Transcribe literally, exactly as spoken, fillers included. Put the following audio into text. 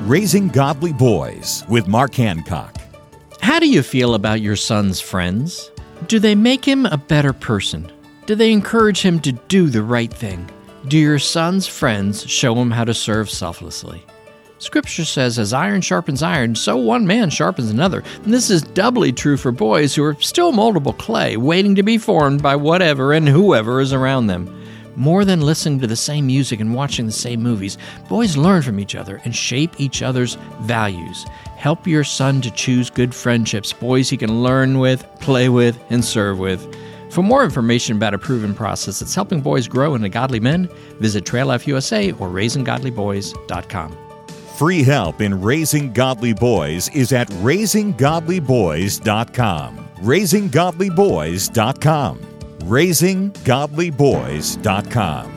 Raising Godly Boys with Mark Hancock. How do you feel about your son's friends? Do they make him a better person? Do they encourage him to do the right thing? Do your son's friends show him how to serve selflessly? Scripture says, as iron sharpens iron, so one man sharpens another. And this is doubly true for boys who are still moldable clay, waiting to be formed by whatever and whoever is around them. More than listening to the same music and watching the same movies, boys learn from each other and shape each other's values. Help your son to choose good friendships, boys he can learn with, play with, and serve with. For more information about a proven process that's helping boys grow into godly men, visit Trail Life U S A or raising godly boys dot com. Free help in raising godly boys is at raising godly boys dot com. raising godly boys dot com. raising godly boys dot com.